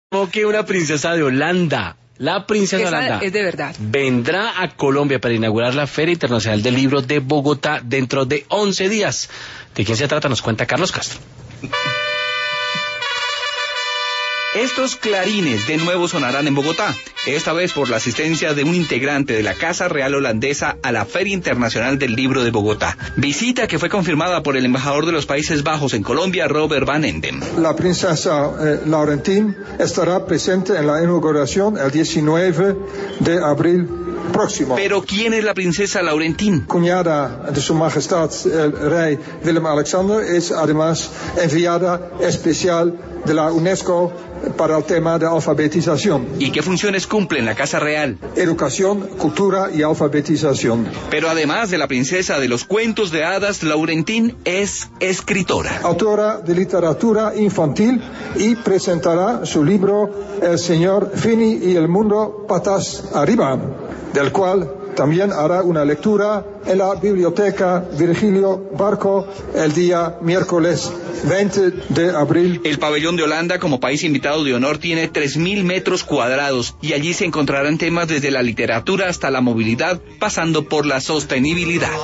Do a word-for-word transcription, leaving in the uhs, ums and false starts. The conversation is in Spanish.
Como que una princesa de Holanda, la princesa Esa Holanda, es de verdad, vendrá a Colombia para inaugurar la Feria Internacional del Libro de Bogotá dentro de once días. ¿De quién se trata? Nos cuenta Carlos Castro. Estos clarines de nuevo sonarán en Bogotá, esta vez por la asistencia de un integrante de la Casa Real Holandesa a la Feria Internacional del Libro de Bogotá. Visita que fue confirmada por el embajador de los Países Bajos en Colombia, Robert Van Enden. La princesa eh, Laurentin estará presente en la inauguración el diecinueve de abril próximo. Pero ¿quién es la princesa Laurentin? Cuñada de su majestad el rey Willem-Alexander, es además enviada especial de la UNESCO para el tema de alfabetización. ¿Y qué funciones cumple en la Casa Real? Educación, cultura y alfabetización. Pero además de la princesa de los cuentos de hadas, Laurentin es escritora. Autora de literatura infantil y presentará su libro El señor Fini y el mundo patas arriba, del cual también hará una lectura en la biblioteca Virgilio Barco el día miércoles veinte de abril. El pabellón de Holanda como país invitado de honor tiene tres mil metros cuadrados y allí se encontrarán temas desde la literatura hasta la movilidad, pasando por la sostenibilidad.